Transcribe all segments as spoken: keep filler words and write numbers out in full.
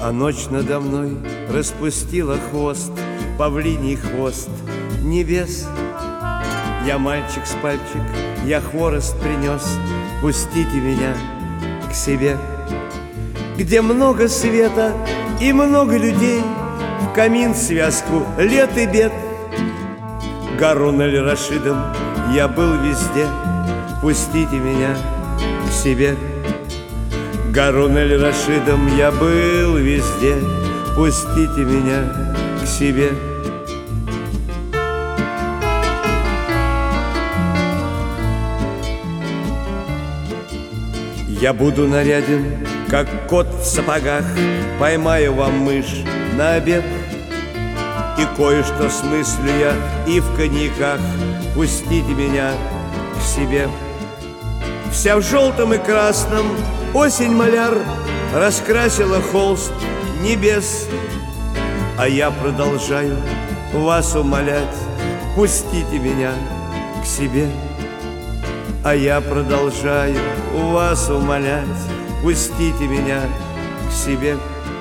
А ночь надо мной распустила хвост, павлиний хвост небес. Я мальчик с пальчик, я хворост принес, пустите меня к себе. Где много света и много людей, в камин связку лет и бед. Гарун аль-Рашидом я был везде, пустите меня к себе. Гарун аль-Рашидом я был везде, пустите меня к себе. Я буду наряден, как кот в сапогах, поймаю вам мышь на обед. И кое-что смыслю я и в коньяках, пустите меня к себе. Вся в желтом и красном осень-маляр раскрасила холст небес. А я продолжаю вас умолять, пустите меня к себе. А я продолжаю вас умолять, пустите меня к себе.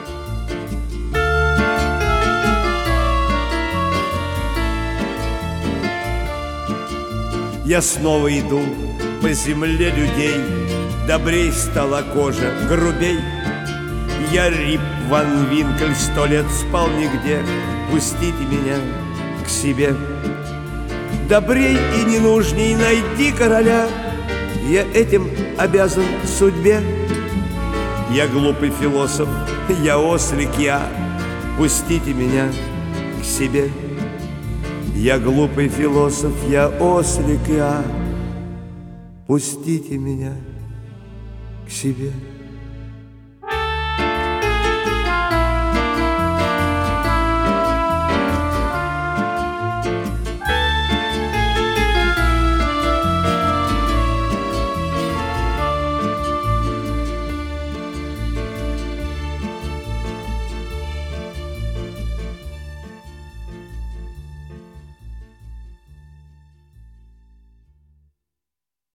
Я снова иду по земле людей, добрей стала кожа, грубей. Я Рип ван Винкль, сто лет спал нигде, пустите меня к себе. Добрей и ненужней найди короля, я этим обязан судьбе. Я глупый философ, я ослик, я, пустите меня к себе. Я глупый философ, я ослик, я, пустите меня к себе.